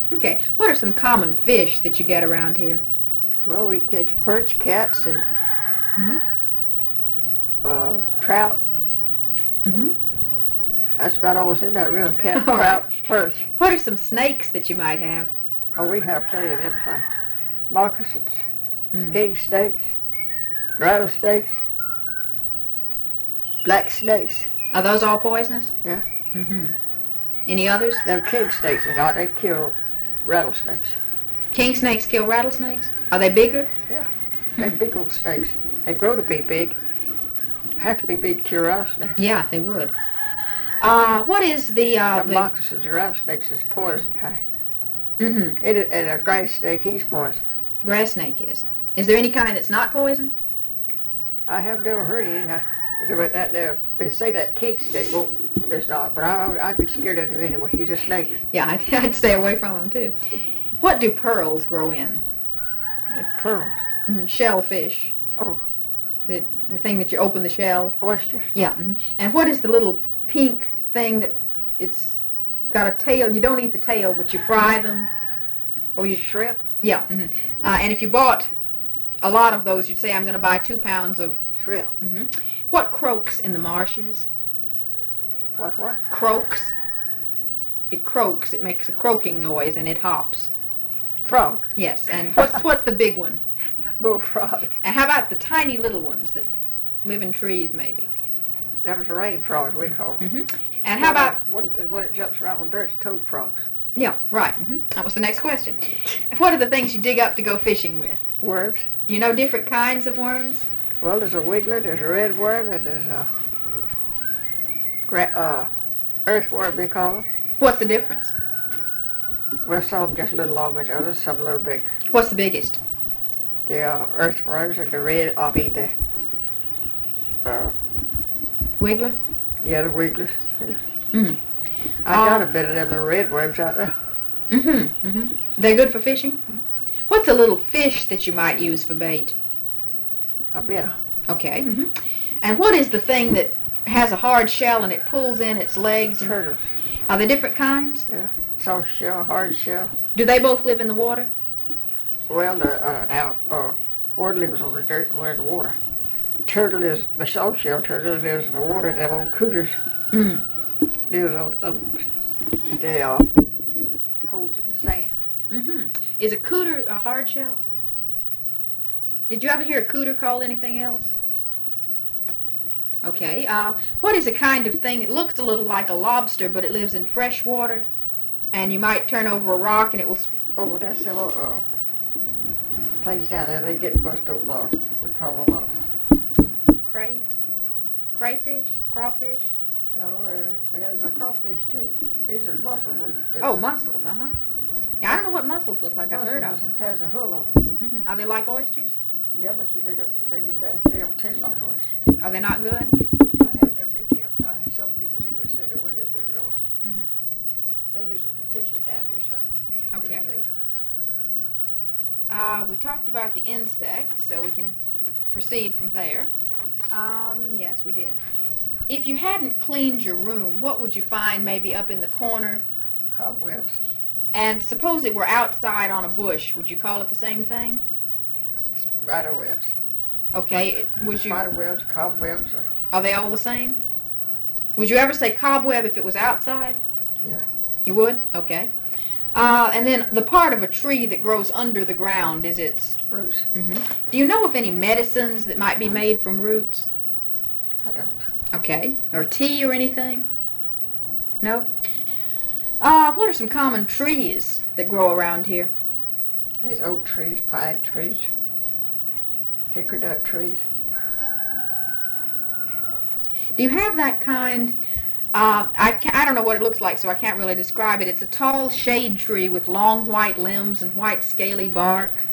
Okay. What are some common fish that you get around here? Well, we catch perch, cats, and Mm-hmm. trout. Mm-hmm. That's about all that's in that river. Cat, All right. trout, perch. What are some snakes that you might have? Oh, we have plenty of them things. Moccasins, Mm. king snakes, rattlesnakes, black snakes. Are those all poisonous? Yeah. Mm-hmm. Any others? Them king snakes are not. They kill rattlesnakes. King snakes kill rattlesnakes? Are they bigger? They're big old snakes. They grow to be big. Have to be big to kill rattlesnakes. Yeah, they would. What is the Moccasins and rattlesnakes is poison kind. Mm-hmm. And a grass snake, he's poison. Grass snake is. Is there any kind that's not poison? I have never heard any. They say that king snake, well, there's not, but I'd be scared of him anyway. He's a snake. Yeah, I'd stay away from them too. What do pearls grow in? It's pearls. Shellfish. Oh. The thing that you open the shell. Oysters. Yeah. And what is the little pink thing that it's got a tail? You don't eat the tail, but you fry them. Or you Shrimp. Yeah. And if you bought a lot of those, you'd say, I'm going to buy 2 pounds of Shrimp. What croaks in the marshes? What? Croaks. It croaks. It makes a croaking noise and it hops. Frog. Yes. And what's the big one? Bullfrog. And how about the tiny little ones that live in trees, maybe? That was a rain frog, we call them. And how about... When it jumps around on dirt, it's toad frogs. Yeah, right. That was the next question. What are the things you dig up to go fishing with? Worms. Do you know different kinds of worms? Well, there's a wiggler, there's a red worm, and there's a earthworm, they call them. What's the difference? Well, some just a little longer than others, some a little bigger. What's the biggest? The earthworms and the red, the Wiggler? yeah, the wigglers. Mm-hmm. I got a bit of them little red worms out there. They're good for fishing? What's a little fish that you might use for bait? A minnow. Okay. And what is the thing that has a hard shell and it pulls in its legs? Turtles. Are they different kinds? Yeah. Soft shell, hard shell. Do they both live in the water? Well, one lives on the dirt, one in the water. Turtle is the soft shell turtle lives in the water. Them old cooters lives on they holds in the sand. Is a cooter a hard shell? Did you ever hear a cooter called anything else? Okay. What is a kind of thing? It looks a little like a lobster, but it lives in fresh water, and you might turn over a rock and it will. Oh, that's them things down there. They get bust open. We call them Crayfish? Crawfish? no, there's a crawfish too. These are mussels. Oh, mussels. Yeah, I don't know what mussels look like. I've heard of them. Has a hull on them. Are they like oysters? Yeah, but they don't taste like oysters. Are they not good? I have never eaten them. I have some people who said they weren't as good as oysters. They use them for fishing down here, so. Okay. We talked about the insects, so we can proceed from there. Yes, we did. If you hadn't cleaned your room, what would you find maybe up in the corner? Cobwebs. And suppose it were outside on a bush, would you call it the same thing? Spiderwebs. Okay, would you... Spiderwebs, cobwebs. Are they all the same? Would you ever say cobweb if it was outside? Yeah. You would? Okay. And then the part of a tree that grows under the ground is its... Roots. Do you know of any medicines that might be made from roots? I don't. Okay. Or tea or anything? No? What are some common trees that grow around here? There's oak trees, pine trees, hickory nut trees. Do you have that kind... I don't know what it looks like, so I can't really describe it. It's a tall shade tree with long white limbs and white scaly bark.